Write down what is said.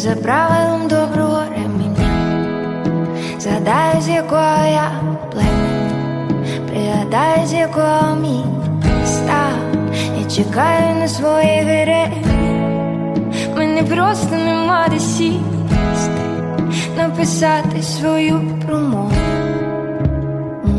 за правилом доброго ременя. Згадаю, з якого я племені, пригадаю, з якого міста. Я чекаю на своїх героїв. Мені просто нема де сісти, написати свою промову.